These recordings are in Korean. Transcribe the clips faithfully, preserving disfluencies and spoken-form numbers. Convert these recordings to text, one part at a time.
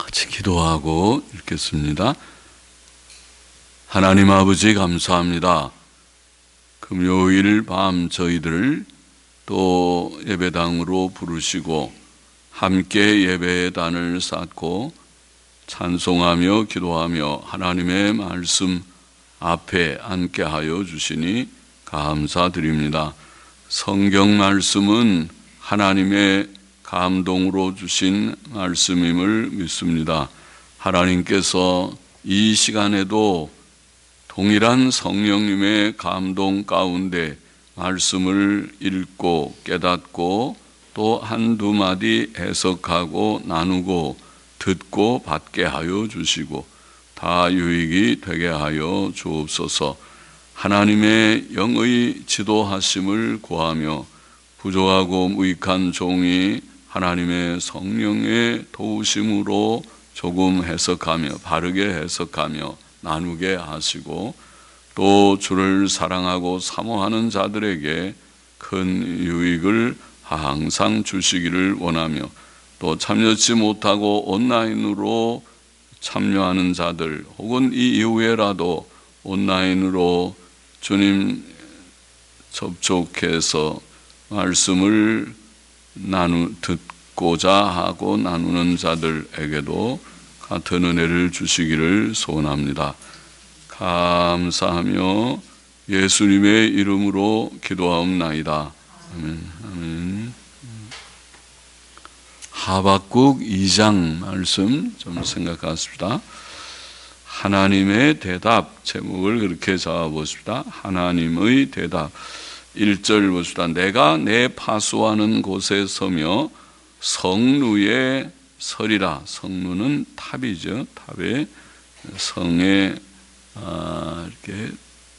같이 기도하고 읽겠습니다. 하나님 아버지 감사합니다. 금요일 밤 저희들을 또 예배당으로 부르시고 함께 예배의 단을 쌓고 찬송하며 기도하며 하나님의 말씀 앞에 앉게 하여 주시니 감사드립니다. 성경 말씀은 하나님의 감동으로 주신 말씀임을 믿습니다. 하나님께서 이 시간에도 동일한 성령님의 감동 가운데 말씀을 읽고 깨닫고 또 한두 마디 해석하고 나누고 듣고 받게 하여 주시고 다 유익이 되게 하여 주옵소서. 하나님의 영의 지도하심을 구하며 부족하고 무익한 종이 하나님의 성령의 도우심으로 조금 해석하며 바르게 해석하며 나누게 하시고 또 주를 사랑하고 사모하는 자들에게 큰 유익을 항상 주시기를 원하며 또 참여치 못하고 온라인으로 참여하는 자들 혹은 이 이후에라도 온라인으로 주님 접촉해서 말씀을 나누 듣고자 하고 나누는 자들에게도 같은 은혜를 주시기를 소원합니다. 감사하며 예수님의 이름으로 기도하옵나이다. 아멘. 아멘. 하박국 이 장 말씀 좀 생각하십시다. 하나님의 대답 제목을 그렇게 잡아보십시다. 하나님의 대답. 일 절 보십시다. 내가 내 파수하는 곳에 서며 성루에 서리라. 성루는 탑이죠. 탑에 성에 아, 이렇게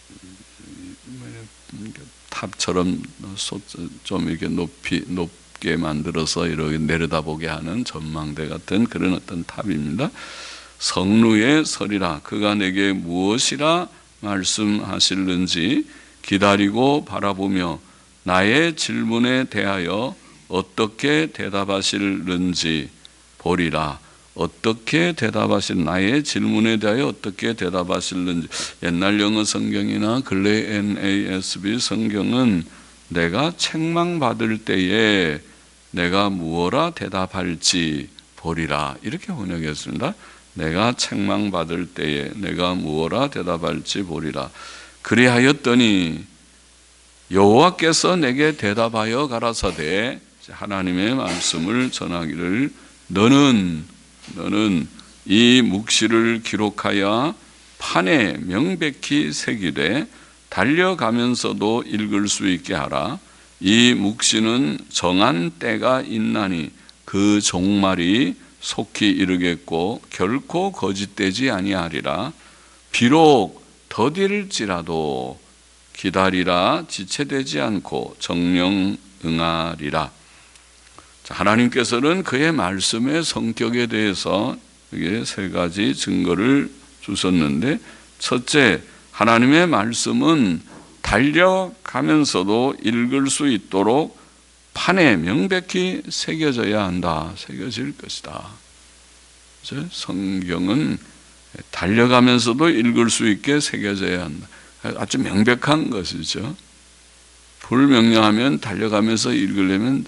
탑처럼 좀 이렇게 높이 높게 만들어서 이렇게 내려다보게 하는 전망대 같은 그런 어떤 탑입니다. 성루에 서리라. 그가 내게 무엇이라 말씀하실는지 기다리고 바라보며 나의 질문에 대하여 어떻게 대답하실는지 보리라. 어떻게 대답하실 나의 질문에 대하여 어떻게 대답하실는지. 옛날 영어 성경이나 근래 엔 에이 에스 비 성경은 내가 책망받을 때에 내가 무엇라 대답할지 보리라 이렇게 번역했습니다. 내가 책망받을 때에 내가 무엇라 대답할지 보리라. 그리하였더니 여호와께서 내게 대답하여 가라사대 하나님의 말씀을 전하기를 너는 너는 이 묵시를 기록하여 판에 명백히 새기되 달려가면서도 읽을 수 있게 하라. 이 묵시는 정한 때가 있나니 그 종말이 속히 이르겠고 결코 거짓되지 아니하리라. 비록 더딜지라도 기다리라. 지체되지 않고 정령 응하리라. 자, 하나님께서는 그의 말씀의 성격에 대해서 이게 세 가지 증거를 주셨는데, 첫째, 하나님의 말씀은 달려가면서도 읽을 수 있도록 판에 명백히 새겨져야 한다. 새겨질 것이다. 그렇죠? 성경은 달려가면서도 읽을 수 있게 새겨져야 한다. 아주 명백한 것이죠. 불명령하면 달려가면서 읽으려면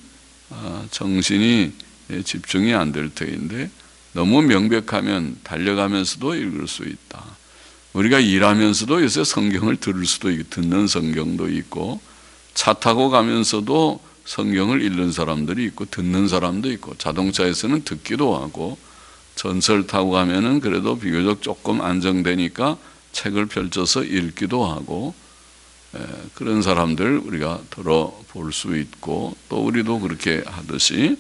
정신이 집중이 안 될 터인데 너무 명백하면 달려가면서도 읽을 수 있다. 우리가 일하면서도 요새 성경을 들을 수도 있고 듣는 성경도 있고 차 타고 가면서도 성경을 읽는 사람들이 있고 듣는 사람도 있고 자동차에서는 듣기도 하고 전철 타고 가면은 그래도 비교적 조금 안정되니까 책을 펼쳐서 읽기도 하고 그런 사람들 우리가 들어볼 수 있고 또 우리도 그렇게 하듯이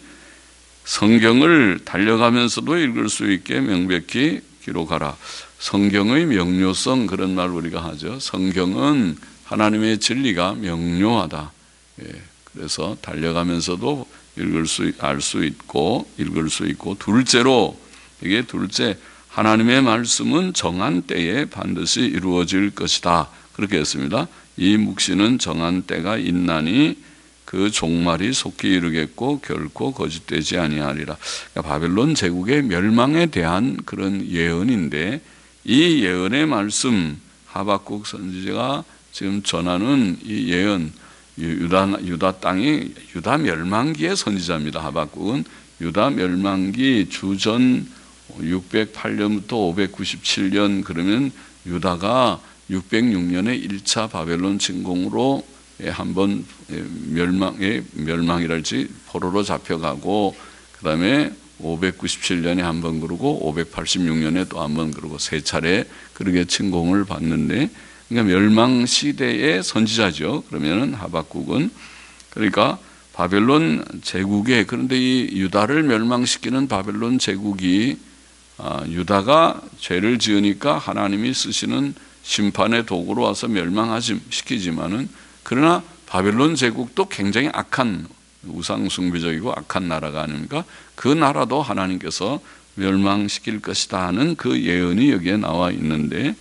성경을 달려가면서도 읽을 수 있게 명백히 기록하라. 성경의 명료성 그런 말 우리가 하죠. 성경은 하나님의 진리가 명료하다. 그래서 달려가면서도 읽을 수, 알 수 있고 읽을 수 있고 둘째로 이게 둘째 하나님의 말씀은 정한 때에 반드시 이루어질 것이다. 그렇게 했습니다. 이 묵시는 정한 때가 있나니 그 종말이 속히 이르겠고 결코 거짓되지 아니하리라. 그러니까 바벨론 제국의 멸망에 대한 그런 예언인데, 이 예언의 말씀, 하박국 선지자가 지금 전하는 이 예언, 유다, 유다 땅이 유다 멸망기의 선지자입니다. 하박국은 유다 멸망기 주전 육백팔 년부터 오백구십칠 년, 그러면 유다가 육백육 년에 일 차 바벨론 침공으로 한번 멸망에 멸망이랄지 포로로 잡혀가고, 그 다음에 오백구십칠 년에 한 번 그러고 오백팔십육 년에 또 한 번 그러고 세 차례 그렇게 침공을 받는데, 그러니까 멸망 시대의 선지자죠. 그러면은 하박국은, 그러니까 바벨론 제국에, 그런데 이 유다를 멸망시키는 바벨론 제국이 아, 유다가 죄를 지으니까 하나님이 쓰시는 심판의 도구로 와서 멸망시키지만은, 그러나 바벨론 제국도 굉장히 악한, 우상 숭배적이고 악한 나라가 아닙니까? 그 나라도 하나님께서 멸망시킬 것이다 하는 그 예언이 여기에 나와 있는데,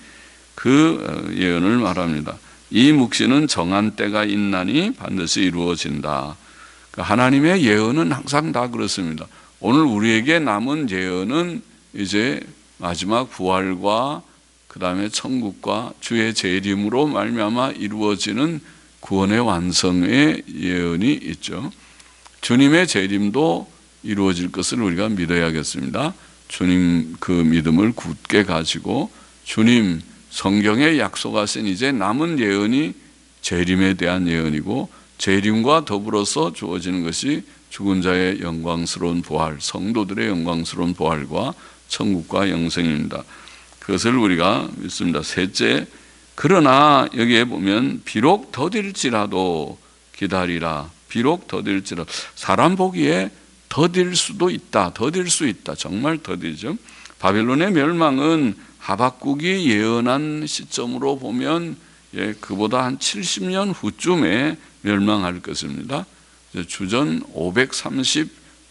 그 예언을 말합니다. 이 묵시는 정한 때가 있나니 반드시 이루어진다. 하나님의 예언은 항상 다 그렇습니다. 오늘 우리에게 남은 예언은 이제 마지막 부활과 그 다음에 천국과 주의 재림으로 말미암아 이루어지는 구원의 완성의 예언이 있죠. 주님의 재림도 이루어질 것을 우리가 믿어야겠습니다. 주님 그 믿음을 굳게 가지고, 주님 성경에 약속하신 이제 남은 예언이 재림에 대한 예언이고, 재림과 더불어서 주어지는 것이 죽은 자의 영광스러운 부활, 성도들의 영광스러운 부활과 천국과 영생입니다. 그것을 우리가 믿습니다. 셋째, 그러나 여기에 보면 비록 더딜지라도 기다리라. 비록 더딜지라도, 사람 보기에 더딜 수도 있다. 더딜 수 있다. 정말 더디죠. 바벨론의 멸망은 하박국이 예언한 시점으로 보면 예, 그보다 한 칠십 년 후쯤에 멸망할 것입니다. 주전 오백삼십육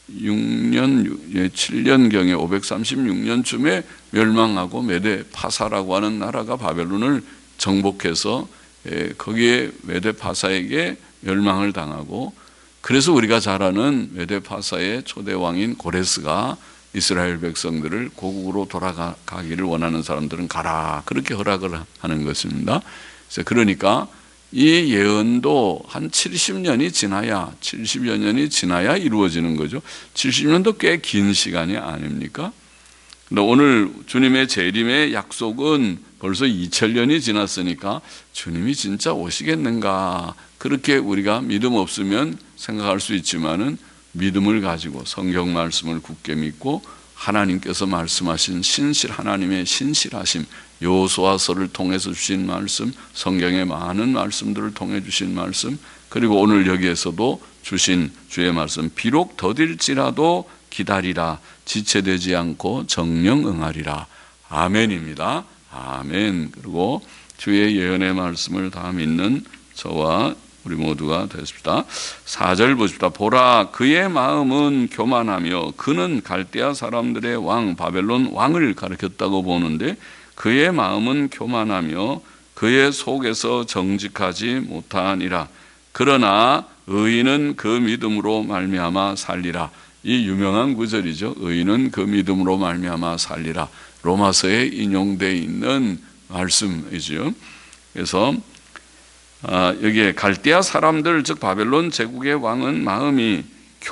년, 칠 년경에 오백삼십육 년쯤에 멸망하고 메데 파사라고 하는 나라가 바벨론을 정복해서 예, 거기에 메데 파사에게 멸망을 당하고, 그래서 우리가 잘 아는 메데 파사의 초대 왕인 고레스가 이스라엘 백성들을 고국으로 돌아가기를 원하는 사람들은 가라, 그렇게 허락을 하는 것입니다. 그래서 그러니까 이 예언도 한 칠십 년이 지나야, 칠십여 년이 지나야 이루어지는 거죠. 칠십 년도 꽤 긴 시간이 아닙니까? 근데 오늘 주님의 재림의 약속은 벌써 이천 년이 지났으니까 주님이 진짜 오시겠는가, 그렇게 우리가 믿음 없으면 생각할 수 있지만은, 믿음을 가지고 성경 말씀을 굳게 믿고 하나님께서 말씀하신 신실, 하나님의 신실하심, 여호수아서를 통해서 주신 말씀, 성경의 많은 말씀들을 통해 주신 말씀, 그리고 오늘 여기에서도 주신 주의 말씀, 비록 더딜지라도 기다리라, 지체되지 않고 정령 응하리라. 아멘입니다. 아멘. 그리고 주의 예언의 말씀을 다 믿는 저와 우리 모두가 됐습니다. 사 절 보십시다. 보라, 그의 마음은 교만하며, 그는 갈대아 사람들의 왕 바벨론 왕을 가리켰다고 보는데, 그의 마음은 교만하며 그의 속에서 정직하지 못하니라. 그러나 의인은 그 믿음으로 말미암아 살리라. 이 유명한 구절이죠. 의인은 그 믿음으로 말미암아 살리라. 로마서에 인용되어 있는 말씀이죠. 그래서 아, 여기에 갈대아 사람들, 즉 바벨론 제국의 왕은 마음이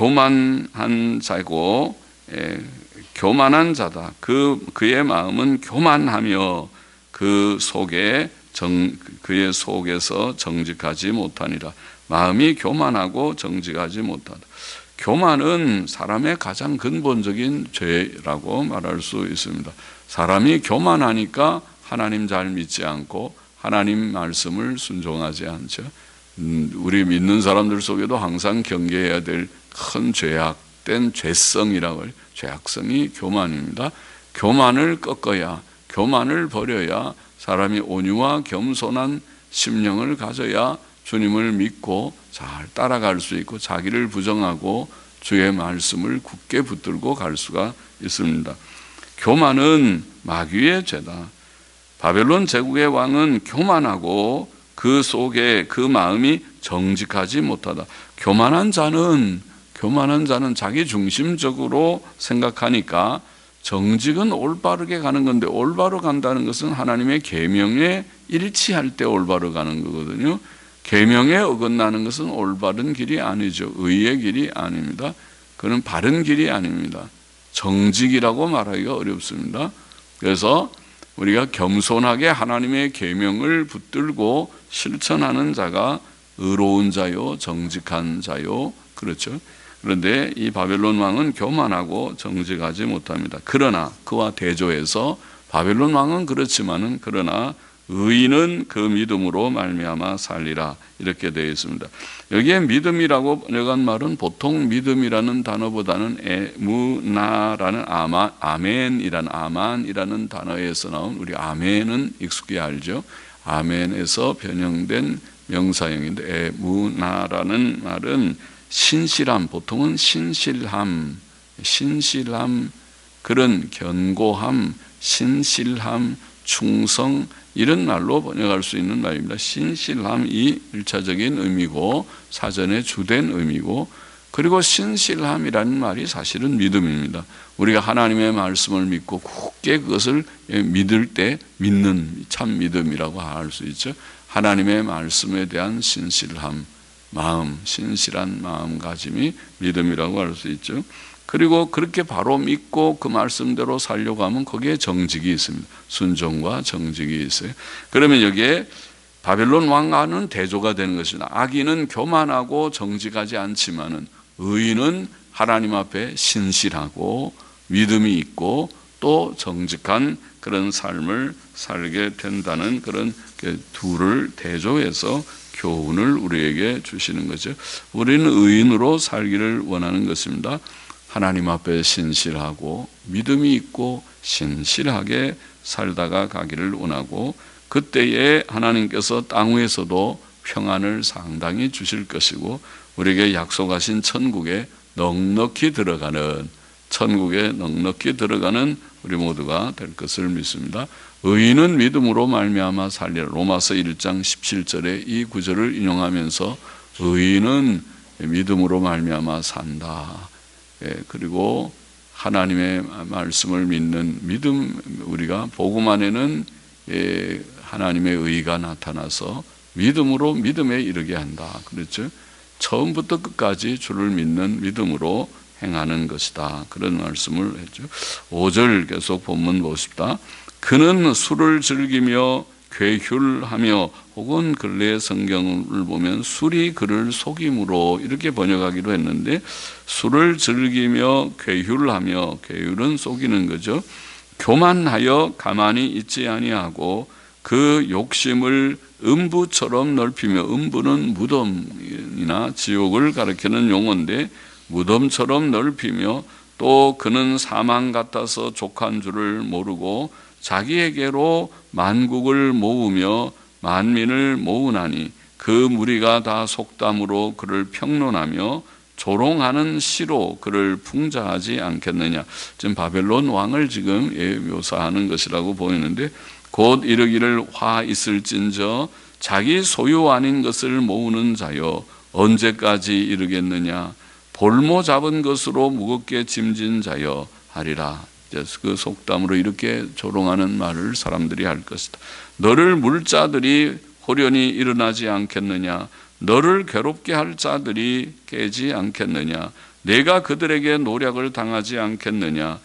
교만한 자고, 예, 교만한 자다. 그 그의 마음은 교만하며 그 속에 정 그의 속에서 정직하지 못하니라. 마음이 교만하고 정직하지 못하다. 교만은 사람의 가장 근본적인 죄라고 말할 수 있습니다. 사람이 교만하니까 하나님 잘 믿지 않고 하나님 말씀을 순종하지 않죠. 음, 우리 믿는 사람들 속에도 항상 경계해야 될 큰 죄악된 죄성이라고 해요. 죄악성이 교만입니다. 교만을 꺾어야, 교만을 버려야 사람이 온유와 겸손한 심령을 가져야 주님을 믿고 잘 따라갈 수 있고 자기를 부정하고 주의 말씀을 굳게 붙들고 갈 수가 있습니다. 교만은 마귀의 죄다. 바벨론 제국의 왕은 교만하고 그 속에 그 마음이 정직하지 못하다. 교만한 자는 교만한 자는 자기 중심적으로 생각하니까 정직은 올바르게 가는 건데, 올바로 간다는 것은 하나님의 계명에 일치할 때 올바로 가는 거거든요. 계명에 어긋나는 것은 올바른 길이 아니죠. 의의 길이 아닙니다. 그는 바른 길이 아닙니다. 정직이라고 말하기가 어렵습니다. 그래서 우리가 겸손하게 하나님의 계명을 붙들고 실천하는 자가 의로운 자요, 정직한 자요, 그렇죠. 그런데 이 바벨론 왕은 교만하고 정직하지 못합니다. 그러나 그와 대조해서 바벨론 왕은 그렇지만은 그러나 의인은 그 믿음으로 말미암아 살리라, 이렇게 되어 있습니다. 여기에 믿음이라고 번역한 말은 보통 믿음이라는 단어보다는 에무나라는 아마, 아멘이라는 아만이라는 단어에서 나온, 우리 아멘은 익숙히 알죠. 아멘에서 변형된 명사형인데, 에무나라는 말은 신실함, 보통은 신실함, 신실함, 그런 견고함, 신실함, 충성, 이런 말로 번역할 수 있는 말입니다. 신실함이 일차적인 의미고 사전에 주된 의미고, 그리고 신실함이라는 말이 사실은 믿음입니다. 우리가 하나님의 말씀을 믿고 굳게 그것을 믿을 때 믿는 참 믿음이라고 할 수 있죠. 하나님의 말씀에 대한 신실함, 마음, 신실한 마음가짐이 믿음이라고 할 수 있죠. 그리고 그렇게 바로 믿고 그 말씀대로 살려고 하면 거기에 정직이 있습니다. 순종과 정직이 있어요. 그러면 여기에 바벨론 왕과는 대조가 되는 것이다. 악인은 교만하고 정직하지 않지만은 의인은 하나님 앞에 신실하고 믿음이 있고 또 정직한 그런 삶을 살게 된다는 그런 둘을 대조해서 교훈을 우리에게 주시는 거죠. 우리는 의인으로 살기를 원하는 것입니다. 하나님 앞에 신실하고 믿음이 있고 신실하게 살다가 가기를 원하고, 그때에 하나님께서 땅 위에서도 평안을 상당히 주실 것이고 우리에게 약속하신 천국에 넉넉히 들어가는, 천국에 넉넉히 들어가는 우리 모두가 될 것을 믿습니다. 의인은 믿음으로 말미암아 살리라. 로마서 일 장 십칠 절에 이 구절을 인용하면서 의인은 믿음으로 말미암아 산다. 예, 그리고 하나님의 말씀을 믿는 믿음, 우리가 복음 안에는 예, 하나님의 의가 나타나서 믿음으로 믿음에 이르게 한다. 그렇죠? 처음부터 끝까지 주를 믿는 믿음으로 행하는 것이다. 그런 말씀을 했죠. 오 절 계속 본문 보십시다. 그는 술을 즐기며 괴휼하며, 혹은 근래 성경을 보면 술이 그를 속임으로 이렇게 번역하기도 했는데, 술을 즐기며 괴휼하며, 괴휼은 속이는 거죠. 교만하여 가만히 있지 아니하고 그 욕심을 음부처럼 넓히며, 음부는 무덤이나 지옥을 가리키는 용어인데 무덤처럼 넓히며, 또 그는 사망 같아서 족한 줄을 모르고 자기에게로 만국을 모으며 만민을 모으나니 그 무리가 다 속담으로 그를 평론하며 조롱하는 시로 그를 풍자하지 않겠느냐. 지금 바벨론 왕을 지금 묘사하는 것이라고 보이는데, 곧 이르기를 화 있을진저 자기 소유 아닌 것을 모으는 자여 언제까지 이르겠느냐. 볼모 잡은 것으로 무겁게 짐진 자여 하리라. 그 속담으로 이렇게 조롱하는 말을 사람들이 할 것이다. 너를 물 자들이 호련히 일어나지 않겠느냐. 너를 괴롭게 할 자들이 깨지 않겠느냐. 내가 그들에게 노략을 당하지 않겠느냐.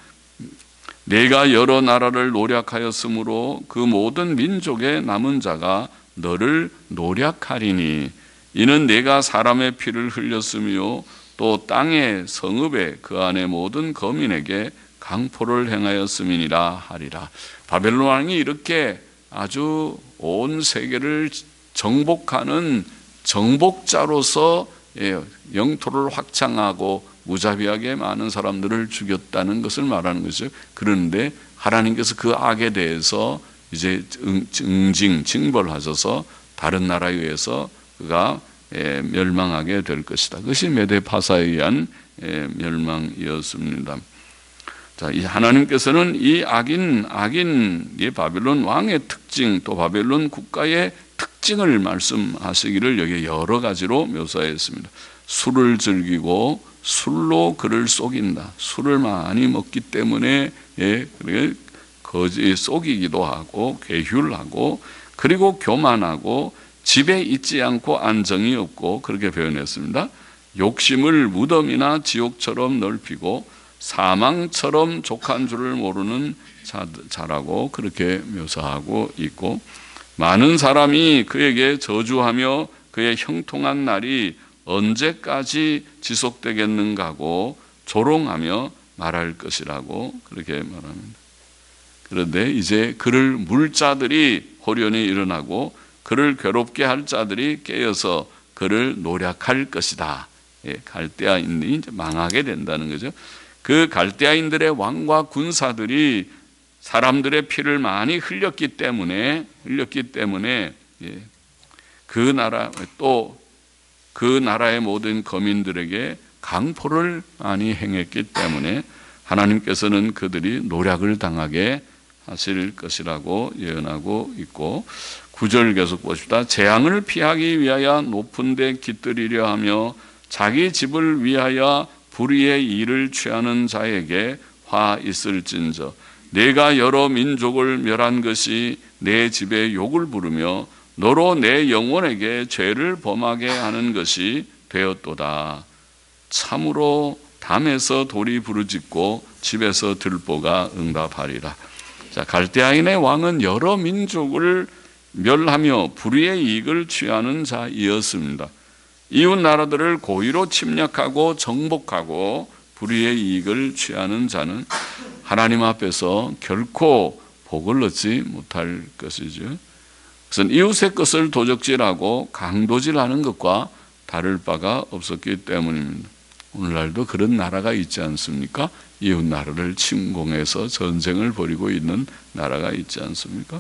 내가 여러 나라를 노략하였으므로 그 모든 민족의 남은 자가 너를 노략하리니 이는 내가 사람의 피를 흘렸으며 또 땅의 성읍에 그 안에 모든 거민에게 강포를 행하였음이니라 하리라. 바벨론 왕이 이렇게 아주 온 세계를 정복하는 정복자로서 영토를 확장하고 무자비하게 많은 사람들을 죽였다는 것을 말하는 것이죠. 그런데 하나님께서 그 악에 대해서 이제 응징, 징벌하셔서 다른 나라에 의해서 그가 멸망하게 될 것이다. 그것이 메데파사에 의한 멸망이었습니다. 자, 이 하나님께서는 이 악인, 악인, 이 바벨론 왕의 특징, 또 바벨론 국가의 특징, 특징을 말씀하시기를 여기 여러 가지로 묘사했습니다. 술을 즐기고 술로 그를 속인다. 술을 많이 먹기 때문에 예, 거짓 속이기도 하고 괴휼하고 그리고 교만하고 집에 있지 않고 안정이 없고 그렇게 표현했습니다. 욕심을 무덤이나 지옥처럼 넓히고 사망처럼 족한 줄을 모르는 자라고 그렇게 묘사하고 있고, 많은 사람이 그에게 저주하며 그의 형통한 날이 언제까지 지속되겠는가 하고 조롱하며 말할 것이라고 그렇게 말합니다. 그런데 이제 그를 물 자들이 호련히 일어나고 그를 괴롭게 할 자들이 깨어서 그를 노략할 것이다. 예, 갈대아인들이 이제 망하게 된다는 거죠. 그 갈대아인들의 왕과 군사들이 사람들의 피를 많이 흘렸기 때문에 흘렸기 때문에 예, 그 나라 또 그 나라의 모든 거민들에게 강포를 많이 행했기 때문에 하나님께서는 그들이 노략을 당하게 하실 것이라고 예언하고 있고, 구 절 계속 보십시다. 재앙을 피하기 위하여 높은 데 깃들이려 하며 자기 집을 위하여 불의의 일을 취하는 자에게 화 있을진저, 내가 여러 민족을 멸한 것이 내 집에 욕을 부르며 너로 내 영혼에게 죄를 범하게 하는 것이 되었도다. 참으로 담에서 돌이 부르짖고 집에서 들보가 응답하리라. 자, 갈대아인의 왕은 여러 민족을 멸하며 불의의 이익을 취하는 자이었습니다. 이웃 나라들을 고의로 침략하고 정복하고 불의의 이익을 취하는 자는 하나님 앞에서 결코 복을 얻지 못할 것이죠. 그것은 이웃의 것을 도적질하고 강도질하는 것과 다를 바가 없었기 때문입니다. 오늘날도 그런 나라가 있지 않습니까? 이웃 나라를 침공해서 전쟁을 벌이고 있는 나라가 있지 않습니까?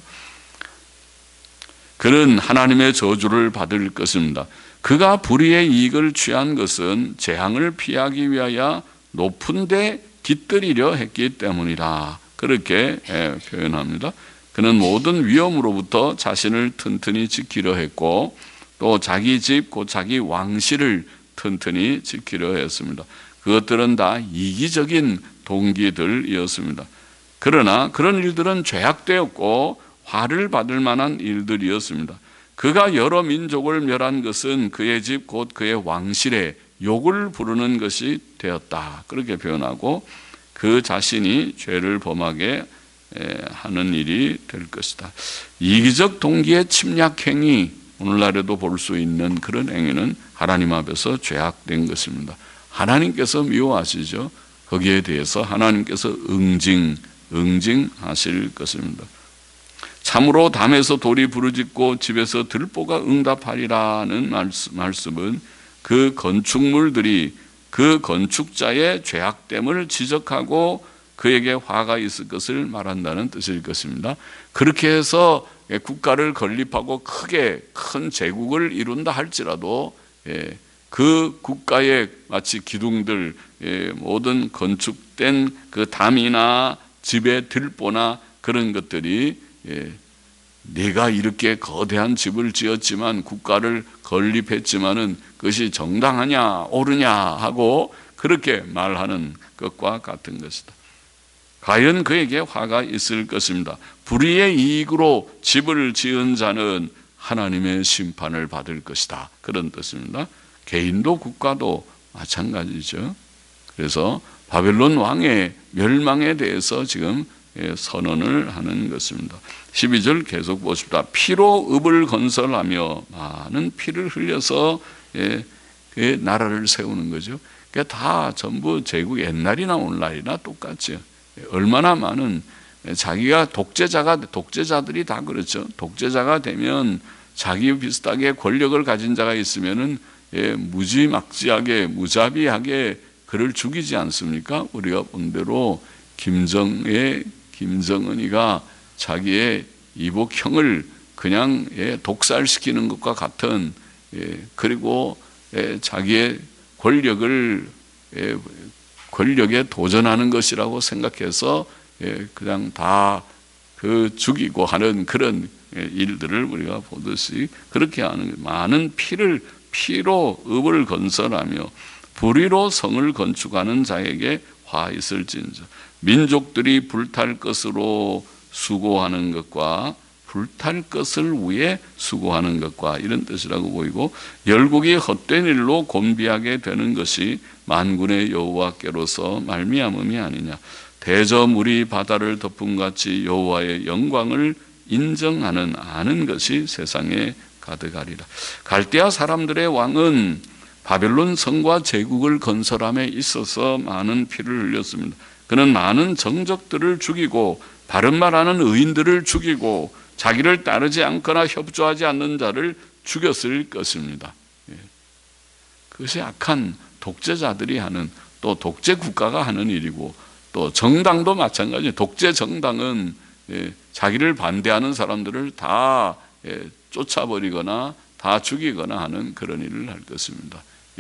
그는 하나님의 저주를 받을 것입니다. 그가 불의의 이익을 취한 것은 재앙을 피하기 위하여 높은 데 깃들이려 했기 때문이다. 그렇게 표현합니다. 그는 모든 위험으로부터 자신을 튼튼히 지키려 했고 또 자기 집, 곧 자기 왕실을 튼튼히 지키려 했습니다. 그것들은 다 이기적인 동기들이었습니다. 그러나 그런 일들은 죄악되었고 화를 받을 만한 일들이었습니다. 그가 여러 민족을 멸한 것은 그의 집, 곧 그의 왕실에 욕을 부르는 것이 되었다. 그렇게 표현하고 그 자신이 죄를 범하게 하는 일이 될 것이다. 이기적 동기의 침략 행위, 오늘날에도 볼 수 있는 그런 행위는 하나님 앞에서 죄악된 것입니다. 하나님께서 미워하시죠. 거기에 대해서 하나님께서 응징, 응징하실 것입니다. 참으로 담에서 돌이 부르짖고 집에서 들보가 응답하리라는 말씀은 그 건축물들이 그 건축자의 죄악됨을 지적하고 그에게 화가 있을 것을 말한다는 뜻일 것입니다. 그렇게 해서 국가를 건립하고 크게 큰 제국을 이룬다 할지라도 그 국가의 마치 기둥들, 모든 건축된 그 담이나 집의 들보나 그런 것들이 내가 이렇게 거대한 집을 지었지만 국가를 건립했지만은 그것이 정당하냐 옳으냐 하고 그렇게 말하는 것과 같은 것이다. 과연 그에게 화가 있을 것입니다. 불의의 이익으로 집을 지은 자는 하나님의 심판을 받을 것이다. 그런 뜻입니다. 개인도 국가도 마찬가지죠. 그래서 바벨론 왕의 멸망에 대해서 지금 선언을 하는 것입니다. 십이 절 계속 보십시다. 피로 읍을 건설하며 많은 피를 흘려서 나라를 세우는 거죠. 그게 다 전부 제국 옛날이나 오늘날이나 똑같죠. 얼마나 많은 자기가 독재자가 독재자들이 다 그렇죠. 독재자가 되면 자기 비슷하게 권력을 가진 자가 있으면은 예, 무지막지하게 무자비하게 그를 죽이지 않습니까? 우리가 본 대로 김정의 김정은이가 자기의 이복형을 그냥 예, 독살시키는 것과 같은 예, 그리고 예, 자기의 권력을 예, 권력에 도전하는 것이라고 생각해서 예, 그냥 다 그 죽이고 하는 그런 일들을 우리가 보듯이 그렇게 하는 많은 피를 피로 읍을 건설하며 불의로 성을 건축하는 자에게 화 있을진저. 민족들이 불탈 것으로 수고하는 것과 불탈 것을 위해 수고하는 것과 이런 뜻이라고 보이고, 열국이 헛된 일로 곤비하게 되는 것이 만군의 여호와께로서 말미암음이 아니냐. 대저물이 바다를 덮음같이 여호와의 영광을 인정하는 아는 것이 세상에 가득하리라. 갈대아 사람들의 왕은 바벨론 성과 제국을 건설함에 있어서 많은 피를 흘렸습니다. 그는 많은 정적들을 죽이고 바른 말하는 의인들을 죽이고 자기를 따르지 않거나 협조하지 않는 자를 죽였을 것입니다. 그것이 악한 독재자들이 하는, 또 독재 국가가 하는 일이고, 또 정당도 마찬가지예요. 독재 정당은 자기를 반대하는 사람들을 다 쫓아버리거나 다 죽이거나 하는 그런 일을 할 것입니다.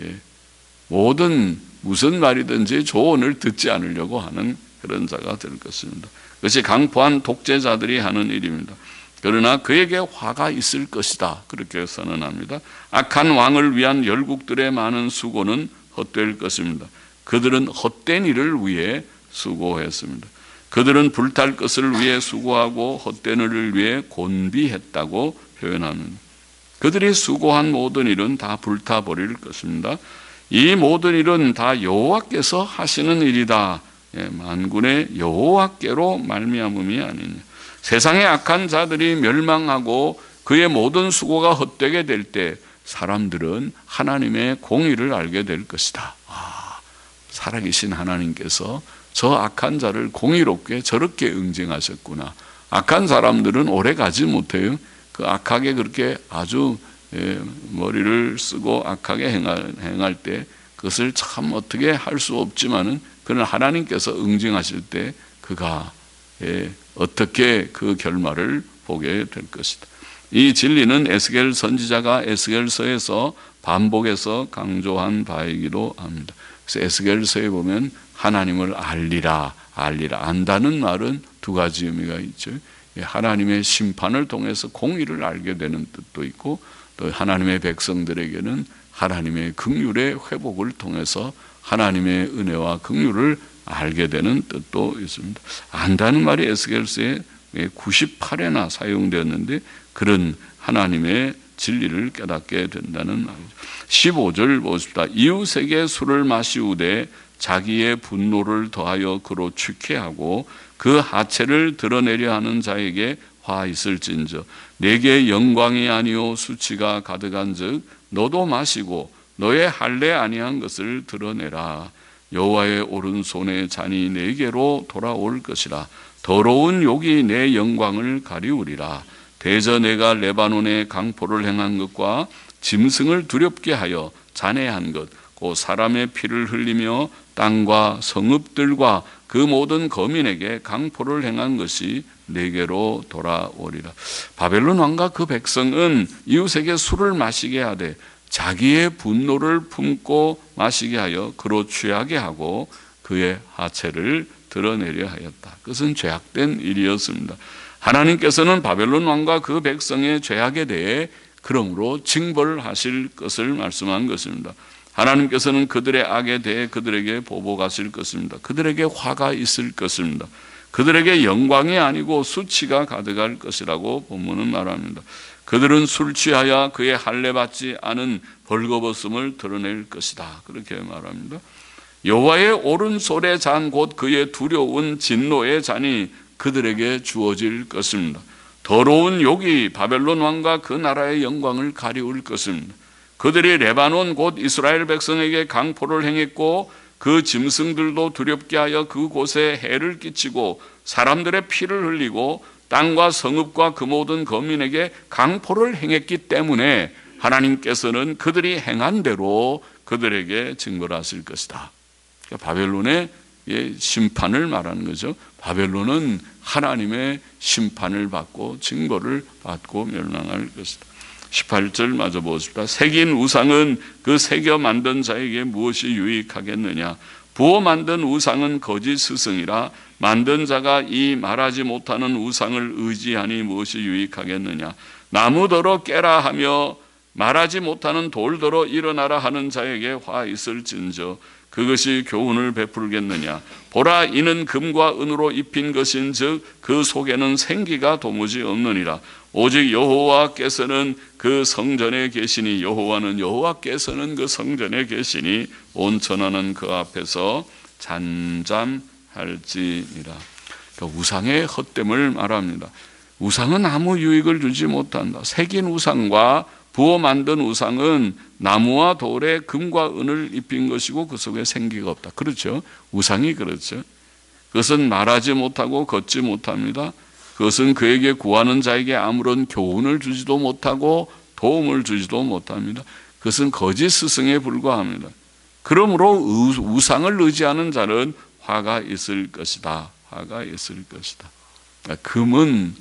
모든 무슨 말이든지 조언을 듣지 않으려고 하는 그런 자가 될 것입니다. 그것이 강포한 독재자들이 하는 일입니다. 그러나 그에게 화가 있을 것이다, 그렇게 선언합니다. 악한 왕을 위한 열국들의 많은 수고는 헛될 것입니다. 그들은 헛된 일을 위해 수고했습니다. 그들은 불탈 것을 위해 수고하고 헛된 일을 위해 곤비했다고 표현합니다. 그들이 수고한 모든 일은 다 불타버릴 것입니다. 이 모든 일은 다 여호와께서 하시는 일이다. 만군의 여호와께로 말미암음이 아니냐. 세상의 악한 자들이 멸망하고 그의 모든 수고가 헛되게 될 때 사람들은 하나님의 공의를 알게 될 것이다. 아, 살아계신 하나님께서 저 악한 자를 공의롭게 저렇게 응징하셨구나. 악한 사람들은 오래 가지 못해요. 그 악하게 그렇게 아주 예, 머리를 쓰고 악하게 행할, 행할 때 그것을 참 어떻게 할 수 없지만은 그는 하나님께서 응징하실 때 그가 예, 어떻게 그 결말을 보게 될 것이다. 이 진리는 에스겔 선지자가 에스겔서에서 반복해서 강조한 바이기도 합니다. 그래서 에스겔서에 보면 하나님을 알리라, 알리라. 안다는 말은 두 가지 의미가 있죠. 하나님의 심판을 통해서 공의를 알게 되는 뜻도 있고, 또 하나님의 백성들에게는 하나님의 긍휼의 회복을 통해서 하나님의 은혜와 긍휼을 알게 되는 뜻도 있습니다. 안다는 말이 에스겔서에 구십팔 회나 사용되었는데 그런 하나님의 진리를 깨닫게 된다는 말이죠. 십오 절 보십시다. 이웃에게 술을 마시우되 자기의 분노를 더하여 그로 취케하고 그 하체를 드러내려 하는 자에게 화 있을진저. 내게 영광이 아니요 수치가 가득한즉 너도 마시고 너의 할례 아니한 것을 드러내라. 여호와의 오른손의 잔이 내게로 돌아올 것이라. 더러운 욕이 내 영광을 가리우리라. 대저 내가 레바논에 강포를 행한 것과 짐승을 두렵게 하여 잔해한 것, 곧 사람의 피를 흘리며 땅과 성읍들과 그 모든 거민에게 강포를 행한 것이 내게로 돌아오리라. 바벨론 왕과 그 백성은 이웃에게 술을 마시게 하되 자기의 분노를 품고 마시게 하여 그로 취하게 하고 그의 하체를 드러내려 하였다. 그것은 죄악된 일이었습니다. 하나님께서는 바벨론 왕과 그 백성의 죄악에 대해 그러므로 징벌을 하실 것을 말씀한 것입니다. 하나님께서는 그들의 악에 대해 그들에게 보복하실 것입니다. 그들에게 화가 있을 것입니다. 그들에게 영광이 아니고 수치가 가득할 것이라고 본문은 말합니다. 그들은 술 취하여 그의 할례 받지 않은 벌거벗음을 드러낼 것이다, 그렇게 말합니다. 여호와의 오른손의 잔 곧 그의 두려운 진노의 잔이 그들에게 주어질 것입니다. 더러운 욕이 바벨론 왕과 그 나라의 영광을 가리울 것입니다. 그들이 레바논 곧 이스라엘 백성에게 강포를 행했고 그 짐승들도 두렵게 하여 그곳에 해를 끼치고 사람들의 피를 흘리고 땅과 성읍과 그 모든 거민에게 강포를 행했기 때문에 하나님께서는 그들이 행한 대로 그들에게 징벌하실 것이다. 그러니까 바벨론의 심판을 말하는 거죠. 바벨론은 하나님의 심판을 받고 징벌을 받고 멸망할 것이다. 십팔 절 마저 보십시다. 새긴 우상은 그 새겨 만든 자에게 무엇이 유익하겠느냐. 부어 만든 우상은 거짓 스승이라 만든 자가 이 말하지 못하는 우상을 의지하니 무엇이 유익하겠느냐. 나무더러 깨라 하며 말하지 못하는 돌더러 일어나라 하는 자에게 화 있을진저 그것이 교훈을 베풀겠느냐. 보라, 이는 금과 은으로 입힌 것인즉 그 속에는 생기가 도무지 없느니라. 오직 여호와께서는 그 성전에 계시니, 여호와는 여호와께서는 그 성전에 계시니 온천하는 그 앞에서 잠잠할지니라. 그러니까 우상의 헛됨을 말합니다. 우상은 아무 유익을 주지 못한다. 새긴 우상과 부어 만든 우상은 나무와 돌에 금과 은을 입힌 것이고 그 속에 생기가 없다. 그렇죠? 우상이 그렇죠. 그것은 말하지 못하고 걷지 못합니다. 그것은 그에게 구하는 자에게 아무런 교훈을 주지도 못하고 도움을 주지도 못합니다. 그것은 거짓 스승에 불과합니다. 그러므로 우상을 의지하는 자는 화가 있을 것이다. 화가 있을 것이다. 금은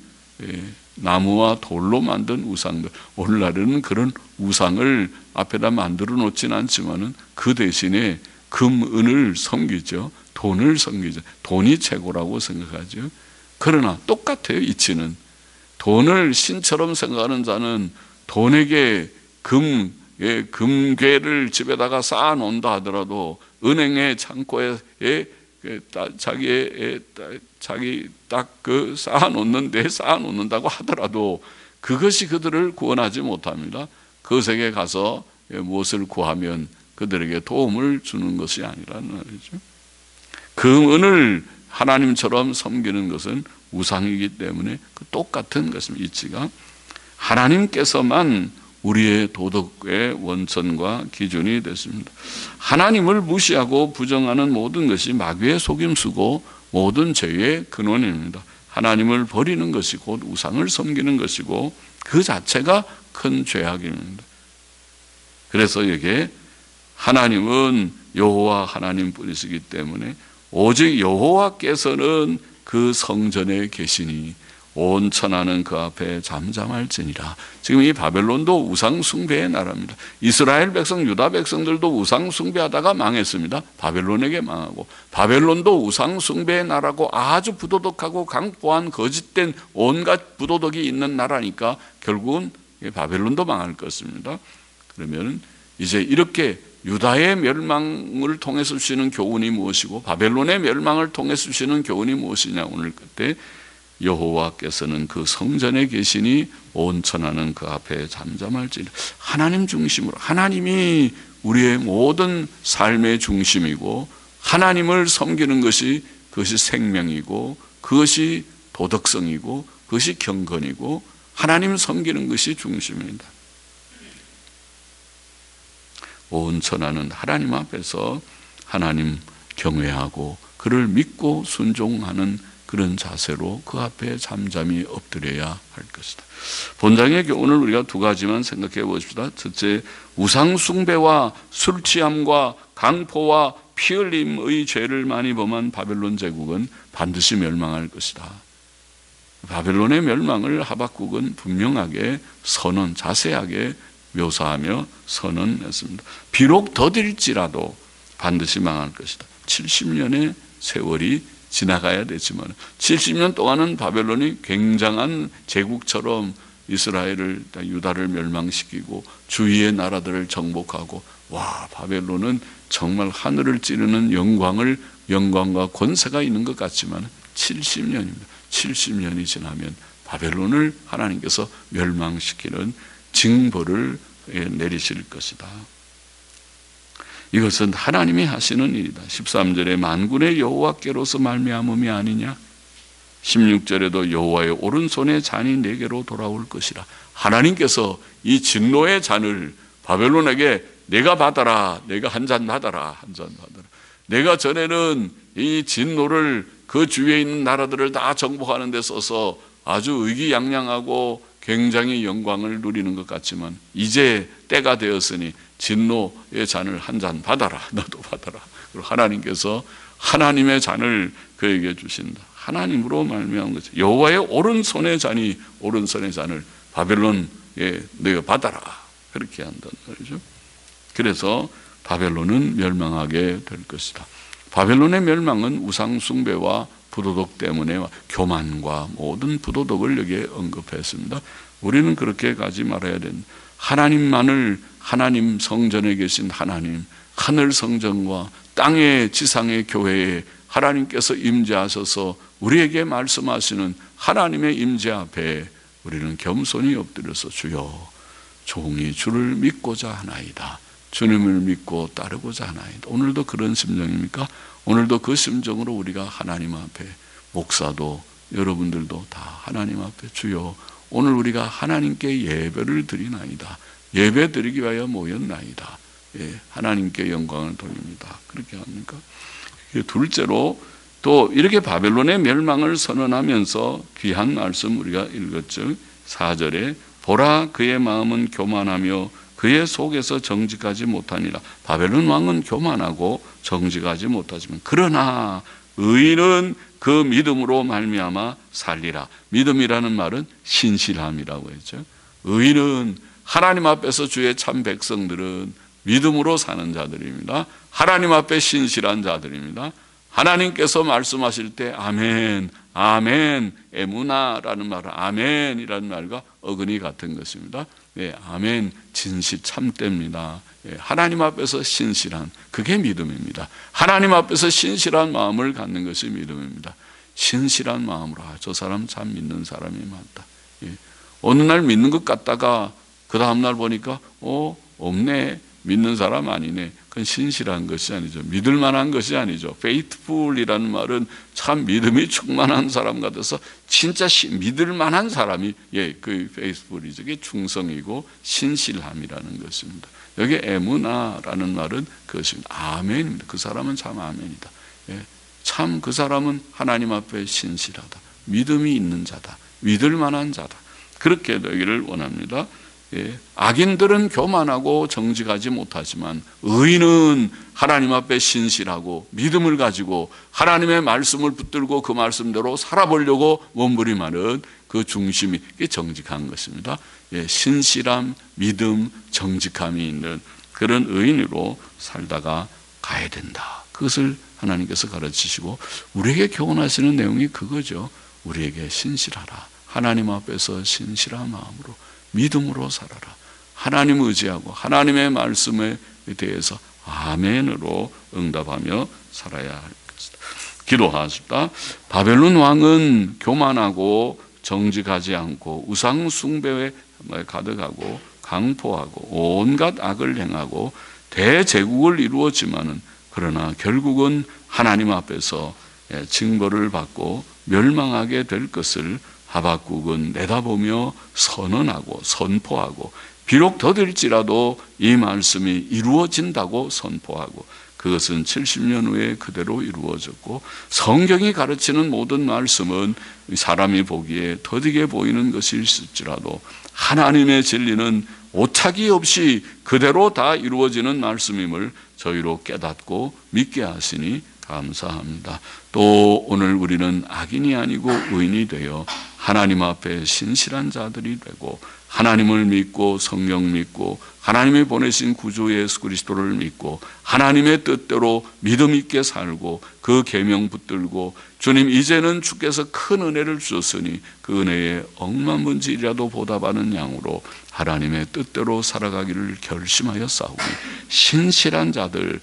나무와 돌로 만든 우상들, 오늘날에는 그런 우상을 앞에다 만들어 놓지는 않지만은 그 대신에 금, 은을 섬기죠. 돈을 섬기죠. 돈이 최고라고 생각하죠. 그러나 똑같아요. 이치는 돈을 신처럼 생각하는 자는 돈에게 금, 예, 금괴를 집에다가 쌓아 놓는다 하더라도 은행의 창고에 예, 자기의 자기 딱 그 쌓아 놓는데 쌓아 놓는다고 하더라도 그것이 그들을 구원하지 못합니다. 그것에게 가서 무엇을 구하면 그들에게 도움을 주는 것이 아니라는 말이죠. 그 은을 하나님처럼 섬기는 것은 우상이기 때문에 그 똑같은 것입니다. 이치가 하나님께서만 우리의 도덕의 원천과 기준이 됐습니다. 하나님을 무시하고 부정하는 모든 것이 마귀의 속임수고 모든 죄의 근원입니다. 하나님을 버리는 것이 곧 우상을 섬기는 것이고 그 자체가 큰 죄악입니다. 그래서 여기에 하나님은 여호와 하나님뿐이시기 때문에 오직 여호와께서는 그 성전에 계시니 온 천하는 그 앞에 잠잠할지니라. 지금 이 바벨론도 우상 숭배의 나라입니다. 이스라엘 백성, 유다 백성들도 우상 숭배하다가 망했습니다. 바벨론에게 망하고, 바벨론도 우상 숭배의 나라고 아주 부도덕하고 강포한 거짓된 온갖 부도덕이 있는 나라니까 결국은 바벨론도 망할 것입니다. 그러면 이제 이렇게 유다의 멸망을 통해서 주시는 교훈이 무엇이고 바벨론의 멸망을 통해서 주시는 교훈이 무엇이냐. 오늘 그때 여호와께서는 그 성전에 계시니 온 천하는 그 앞에 잠잠할지니. 하나님 중심으로, 하나님이 우리의 모든 삶의 중심이고 하나님을 섬기는 것이 그것이 생명이고 그것이 도덕성이고 그것이 경건이고 하나님 섬기는 것이 중심입니다. 온 천하는 하나님 앞에서 하나님 경외하고 그를 믿고 순종하는 그런 자세로 그 앞에 잠잠히 엎드려야 할 것이다. 본장의 교훈을 우리가 두 가지만 생각해 보십시다. 첫째, 우상 숭배와 술 취함과 강포와 피 흘림의 죄를 많이 범한 바벨론 제국은 반드시 멸망할 것이다. 바벨론의 멸망을 하박국은 분명하게 선언, 자세하게 묘사하며 선언했습니다. 비록 더딜지라도 반드시 망할 것이다. 칠십 년의 세월이 지나가야 되지만 칠십 년 동안은 바벨론이 굉장한 제국처럼 이스라엘을, 유다를 멸망시키고 주위의 나라들을 정복하고, 와, 바벨론은 정말 하늘을 찌르는 영광을, 영광과 권세가 있는 것 같지만 칠십 년입니다. 칠십 년이 지나면 바벨론을 하나님께서 멸망시키는 징벌을 내리실 것이다. 이것은 하나님이 하시는 일이다. 십삼 절에 만군의 여호와께로서 말미암음이 아니냐. 십육 절에도 여호와의 오른손의 잔이 내게로 돌아올 것이라. 하나님께서 이 진노의 잔을 바벨론에게 내가 받아라, 내가 한 잔 받아라, 한 잔 받아라. 내가 전에는 이 진노를 그 주위에 있는 나라들을 다 정복하는 데 써서 아주 의기양양하고 굉장히 영광을 누리는 것 같지만 이제 때가 되었으니 진노의 잔을 한 잔 받아라, 너도 받아라. 그리고 하나님께서 하나님의 잔을 그에게 주신다. 하나님으로 말미암은 거죠. 여호와의 오른손의 잔이, 오른손의 잔을 바벨론에 너희가 받아라, 그렇게 한다는 말이죠. 그래서 바벨론은 멸망하게 될 것이다. 바벨론의 멸망은 우상 숭배와 부도덕 때문에 교만과 모든 부도덕을 여기에 언급했습니다. 우리는 그렇게 가지 말아야 된다. 하나님만을, 하나님 성전에 계신 하나님, 하늘 성전과 땅의 지상의 교회에 하나님께서 임재하셔서 우리에게 말씀하시는 하나님의 임재 앞에 우리는 겸손히 엎드려서 주여, 종이 주를 믿고자 하나이다. 주님을 믿고 따르고자 하나이다. 오늘도 그런 심정입니까? 오늘도 그 심정으로 우리가 하나님 앞에, 목사도 여러분들도 다 하나님 앞에 주여, 오늘 우리가 하나님께 예배를 드리나이다. 예배 드리기 위하여 모였나이다. 예, 하나님께 영광을 돌립니다. 그렇게 합니까? 둘째로 또 이렇게 바벨론의 멸망을 선언하면서 귀한 말씀 우리가 읽었죠. 사 절에 보라 그의 마음은 교만하며 그의 속에서 정직하지 못하니라. 바벨론 왕은 교만하고 정직하지 못하지만 그러나 의인은 그 믿음으로 말미암아 살리라. 믿음이라는 말은 신실함이라고 했죠. 의인은, 하나님 앞에서 주의 참 백성들은 믿음으로 사는 자들입니다. 하나님 앞에 신실한 자들입니다. 하나님께서 말씀하실 때 아멘, 아멘, 에무나라는 말은 아멘이라는 말과 어근이 같은 것입니다. 네, 아멘, 진실 참됩니다. 네, 하나님 앞에서 신실한, 그게 믿음입니다. 하나님 앞에서 신실한 마음을 갖는 것이 믿음입니다. 신실한 마음으로, 아, 저 사람 참 믿는 사람이 많다. 예, 어느 날 믿는 것 같다가 그 다음날 보니까 어, 없네, 믿는 사람 아니네. 그건 신실한 것이 아니죠. 믿을 만한 것이 아니죠. faithful이라는 말은 참 믿음이 충만한 사람 같아서 진짜 믿을 만한 사람이, 예, 그 faithful이죠. 그게 충성이고 신실함이라는 것입니다. 여기 에무나라는 말은 그것입니다. 아멘입니다. 그 사람은 참 아멘이다. 예, 참 그 사람은 하나님 앞에 신실하다. 믿음이 있는 자다. 믿을 만한 자다. 그렇게 되기를 원합니다. 예, 악인들은 교만하고 정직하지 못하지만 의인은 하나님 앞에 신실하고 믿음을 가지고 하나님의 말씀을 붙들고 그 말씀대로 살아보려고 몸부림하는 그 중심이 정직한 것입니다. 예, 신실함, 믿음, 정직함이 있는 그런 의인으로 살다가 가야 된다. 그것을 하나님께서 가르치시고 우리에게 교훈하시는 내용이 그거죠. 우리에게 신실하라. 하나님 앞에서 신실한 마음으로 믿음으로 살아라. 하나님 의지하고 하나님의 말씀에 대해서 아멘으로 응답하며 살아야 할 것이다. 기도하십시다. 바벨론 왕은 교만하고 정직하지 않고 우상 숭배에 가득하고 강포하고 온갖 악을 행하고 대제국을 이루었지만은 그러나 결국은 하나님 앞에서 징벌을 받고 멸망하게 될 것을 하박국은 내다보며 선언하고 선포하고 비록 더딜지라도 이 말씀이 이루어진다고 선포하고 그것은 칠십 년 후에 그대로 이루어졌고 성경이 가르치는 모든 말씀은 사람이 보기에 더디게 보이는 것이 있을지라도 하나님의 진리는 오차기 없이 그대로 다 이루어지는 말씀임을 저희로 깨닫고 믿게 하시니 감사합니다. 또 오늘 우리는 악인이 아니고 의인이 되어 하나님 앞에 신실한 자들이 되고 하나님을 믿고 성령 믿고 하나님이 보내신 구주 예수 그리스도를 믿고 하나님의 뜻대로 믿음 있게 살고 그 계명 붙들고 주님 이제는 주께서 큰 은혜를 주셨으니 그 은혜에 억만문지라도 보답하는 양으로 하나님의 뜻대로 살아가기를 결심하여 싸우니 신실한 자들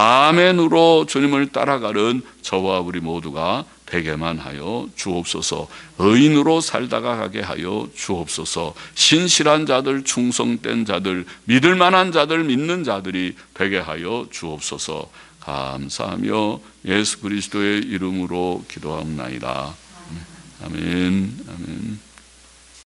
아멘으로 주님을 따라가는 저와 우리 모두가 되게만 하여 주옵소서. 의인으로 살다가 가게 하여 주옵소서. 신실한 자들, 충성된 자들, 믿을 만한 자들, 믿는 자들이 되게 하여 주옵소서. 감사하며 예수 그리스도의 이름으로 기도합나이다. 아멘.